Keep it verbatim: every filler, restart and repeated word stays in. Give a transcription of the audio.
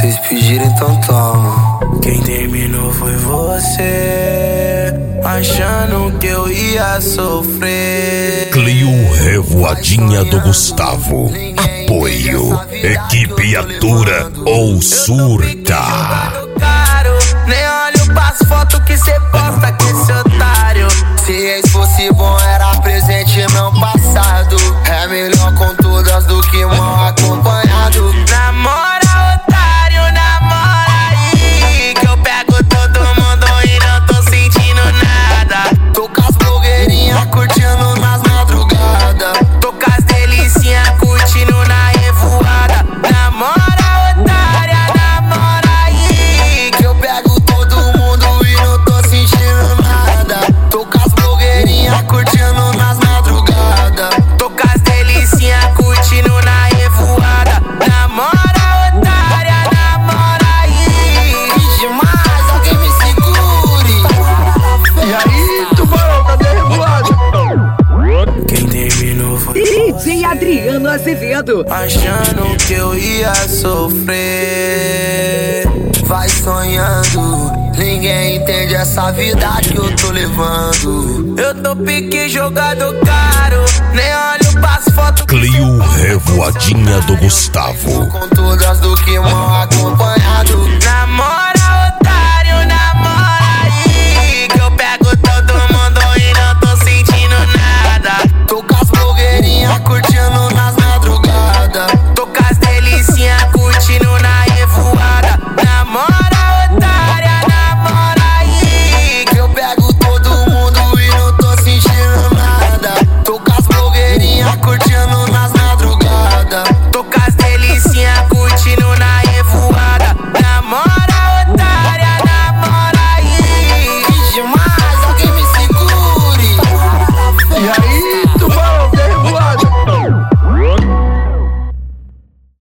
Vocês pediram, então toma. Quem terminou foi você, achando que eu ia sofrer. Clio Revoadinha do Gustavo. Apoio Equipe Atura ou Surta. Nem olho pras fotos que cê posta com esse otário. Se ex fosse bom era presente não passado. É melhor com todas do que mal acompanhado. Namora, otário, namora aí, que eu pego todo mundo e não tô sentindo nada. Tô com as blogueirinhas curtindo nas madrugadas. Tô com as delicinhas curtindo na revoada. Namora, otária, namora aí, que eu pego todo mundo e não tô sentindo nada. Tô com as blogueirinhas curtindo nas madrugadas. tô com as delicinhas curtindo na revoada. Namora, otária, namora aí. Que demais, alguém me segure. E aí, tubarão, cadê a revoada? Quem terminou foi D J Adriano Azevedo. achando que eu ia sofrer. Vai sonhando, ninguém entende essa vida que eu tô levando. Eu tô pique jogado caro, nem olho pras fotos. Clio Revoadinha do Gustavo. Com todas do que mal